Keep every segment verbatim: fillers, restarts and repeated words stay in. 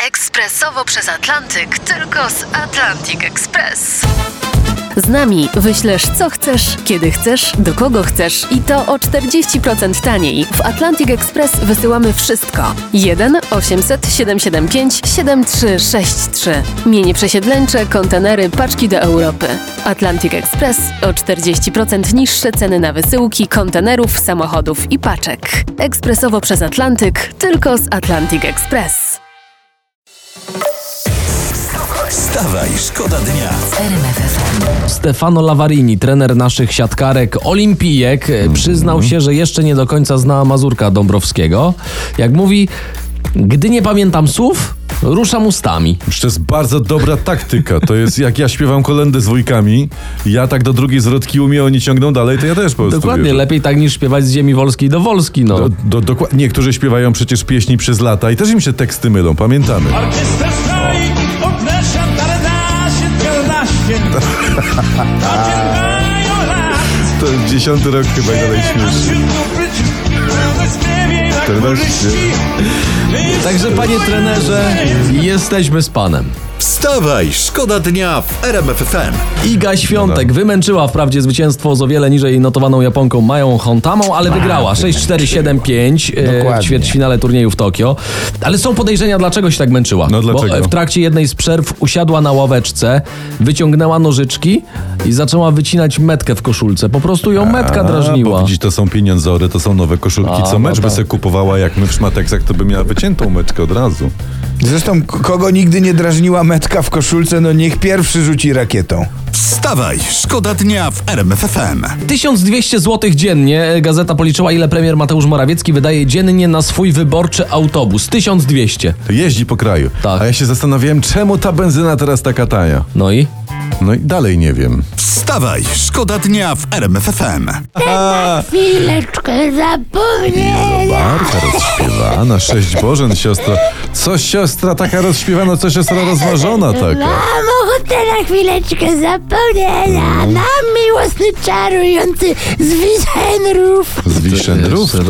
Ekspresowo przez Atlantyk, tylko z Atlantic Express. Z nami wyślesz co chcesz, kiedy chcesz, do kogo chcesz i to o czterdzieści procent taniej. W Atlantic Express wysyłamy wszystko. jeden osiemset siedemset siedemdziesiąt pięć siedemdziesiąt trzy sześćdziesiąt trzy. Mienie przesiedleńcze, kontenery, paczki do Europy. Atlantic Express o czterdzieści procent niższe ceny na wysyłki, kontenerów, samochodów i paczek. Ekspresowo przez Atlantyk, tylko z Atlantic Express. Wstawaj, szkoda dnia w R M F F M. Stefano Lavarini, trener naszych siatkarek olimpijek, przyznał się, że jeszcze nie do końca zna Mazurka Dąbrowskiego. Jak mówi, gdy nie pamiętam słów, ruszam ustami. To jest bardzo dobra taktyka. To jest jak ja śpiewam kolędę z wujkami, ja tak do drugiej zwrotki umiem, oni ciągną dalej, to ja też po prostu Dokładnie, wierzę. lepiej tak niż śpiewać z ziemi wolskiej do Wolski, no. Do, do, dokładnie. Niektórzy śpiewają przecież pieśni przez lata i też im się teksty mylą, pamiętamy. Orkiestra stoi, podlesza, paręnaście, piętnaście. To jest dziesiąty rok chyba i dalej śmieszny. czternaście. Także panie trenerze, jesteśmy z panem. Wstawaj, szkoda dnia w R M F F M. Iga Świątek wymęczyła wprawdzie zwycięstwo z o wiele niżej notowaną Japonką Mają Hontamą, ale wygrała sześć cztery siedem pięć e, w ćwierćfinale turnieju w Tokio. Ale są podejrzenia, dlaczego się tak męczyła. No dlaczego? Bo w trakcie jednej z przerw usiadła na ławeczce, wyciągnęła nożyczki i zaczęła wycinać metkę w koszulce. Po prostu ją metka A, drażniła. bo widzisz, to są pieniądzory, to są nowe koszulki. A, Co no mecz by tak. se kupowała, jak my w szmateksach, to by miała wyciętą meczkę od razu. Zresztą k- kogo nigdy nie drażniła metka w koszulce, no niech pierwszy rzuci rakietą. Wstawaj, szkoda dnia w R M F F M. tysiąc dwieście złotych dziennie. Gazeta policzyła, ile premier Mateusz Morawiecki wydaje dziennie na swój wyborczy autobus. tysiąc dwieście. To jeździ po kraju. Tak. A ja się zastanawiałem, czemu ta benzyna teraz taka tania. No i? No i dalej nie wiem. Wstawaj, szkoda dnia w R M F F M. Chwileczkę zapomnienia. Barka rozśpiewana, sześć Bożen, siostra. Co siostra taka rozśpiewana, co siostra rozważona taka. Mam ochotę na chwileczkę zapomnienia. Na miłosny, czarujący z Wisenrów. Z Wiszenrów, tak.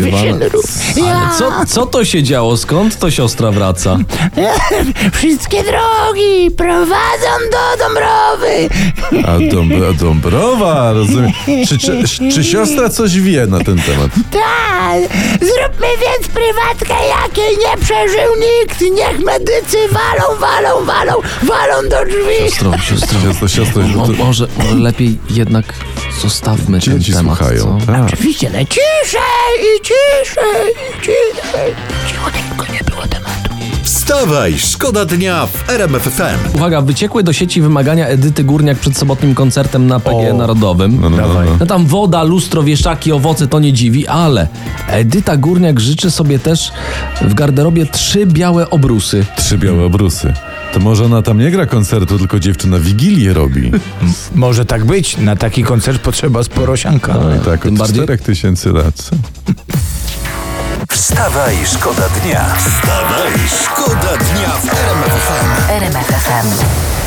Ja. Co, co to się działo? Skąd to siostra wraca? Wszystkie drogi prowadzą do Dąbrowy. A, Dąb a Dąbrowa, rozumiem. Czy, czy, czy siostra coś wie na ten temat? Tak, zróbmy więc prywatkę, jakiej nie przeżył nikt. Niech medycy walą, walą, walą, walą do drzwi. Siostro, siostro. Siostro, siostro, Mo, to- może, może lepiej jednak zostawmy ten Dzieci temat, słuchają. co? Tak. Oczywiście, no ciszej i ciszej i ciszej. Cichutko, nie było tematu. Wstawaj, szkoda dnia w R M F F M. Uwaga, wyciekły do sieci wymagania Edyty Górniak przed sobotnim koncertem na P G Narodowym. No, no, no, no. No tam woda, lustro, wieszaki, owoce, to nie dziwi, ale Edyta Górniak życzy sobie też w garderobie trzy białe obrusy. Trzy białe obrusy. To może ona tam nie gra koncertu, tylko dziewczyna wigilię robi. Może tak być, na taki koncert potrzeba sporo sianka. No i tak Tym od bardziej- czterech tysięcy lat. Co? Wstawaj, szkoda dnia. Wstawaj, szkoda dnia w R M F F M. R M F F M.